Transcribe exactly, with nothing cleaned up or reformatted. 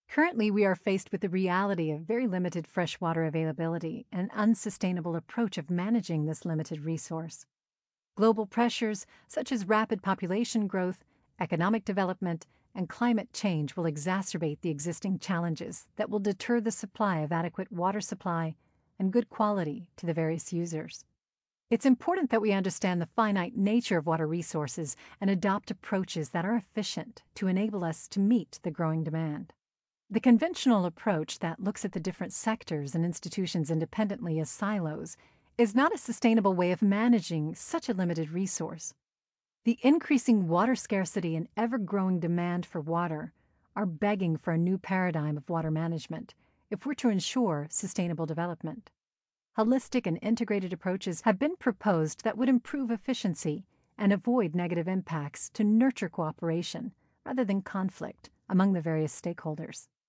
Currently, we are faced with the reality of very limited freshwater availability and unsustainable approach of managing this limited resource. Global pressures such as rapid population growth, economic development, and climate change will exacerbate the existing challenges that will deter the supply of adequate water supply and good quality to the various users. It's important that we understand the finite nature of water resources and adopt approaches that are efficient to enable us to meet the growing demand. The conventional approach that looks at the different sectors and institutions independently as silos is not a sustainable way of managing such a limited resource. The increasing water scarcity and ever-growing demand for water are begging for a new paradigm of water management if we're to ensure sustainable development. Holistic and integrated approaches have been proposed that would improve efficiency and avoid negative impacts to nurture cooperation rather than conflict among the various stakeholders.